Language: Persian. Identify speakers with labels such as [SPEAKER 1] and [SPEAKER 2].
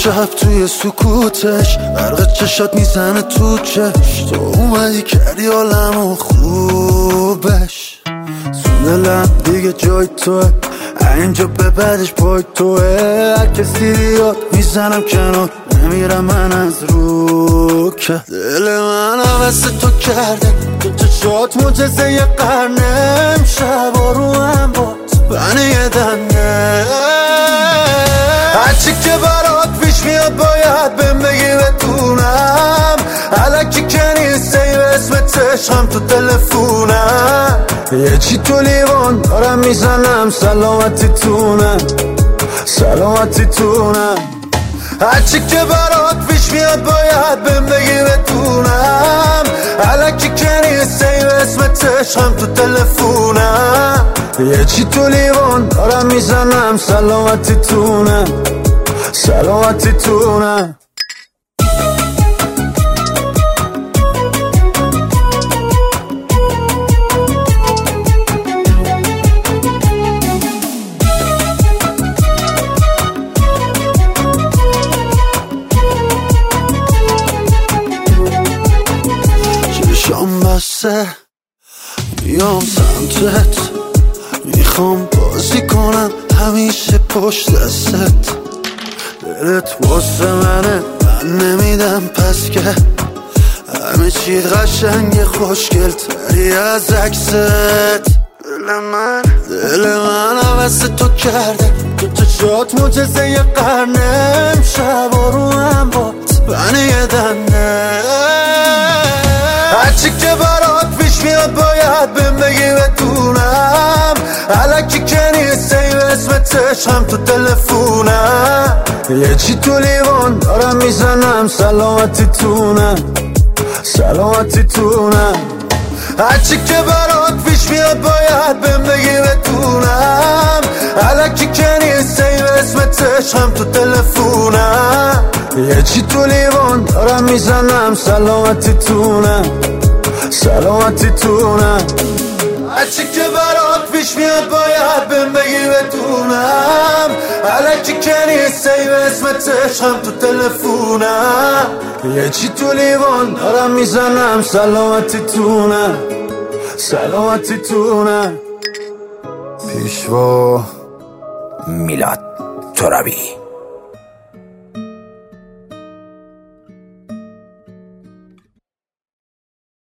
[SPEAKER 1] شب توی سکوتش برق چشات میزنه تو چش، تو اومدی کردی عالمو خوبش. سوندلم دیگه جای توه، اینجا به بعدش پای توه. هر کسی بیاد میزنم کنار، نمیرم من از رو که دل من حوث تو کرده. تو چشات معجزه یه قرنه، امشبا رو هم باد بنی یه دنده. هرچی که برات پیش میاد باید بهم بگی بدونم، الکی که نیست ای به اسم چشم تو تلفونم. یه چی تو لیوان دارم میزنم، سلامتی تونه سلامتی تونه. هرچی که برات پیش میاد باید بهم بگی بدونم، الکی که نیست ای به اسم چشم تو تلفونم. یه چی تو لیوان دارم میزنم، سلامتی تونه سلامتی تونه. چشام بسته میام سمتت، میخوام بازی کنم همیشه پشت دستت. دلت واسه منه من نمیدم پس که، همه چیت قشنگ خوشگل تری از عکست. دل من حوث تو کرده. تو چشات معجزه یه قرنه، امشبا رو هم باد بنی یه دنده. هرچی که برات پیش میاد باید بهم بگی بدونم، الکی که نیست ای به اسم چشم تو تلفونم. یه چی تو لیوان دارم میزنم، سلامتی تونه سلامتی تونه. هرچی که برات پیش میاد باید بهم بگی بدونم، الکی که نیست ای به اسم چشم تو تلفونم. یه چی تو لیوان دارم میزنم، سلامتی تونه سلامتی تونه. هرچی که برات پیش میاد باید بهم بگی بدونم، الکی که نیست ای به اسم چشم تو تلفونم. یه چی تو لیوان دارم میزنم، سلامتی تونه سلامتی تونه.
[SPEAKER 2] پیشوا میلاد ترابی.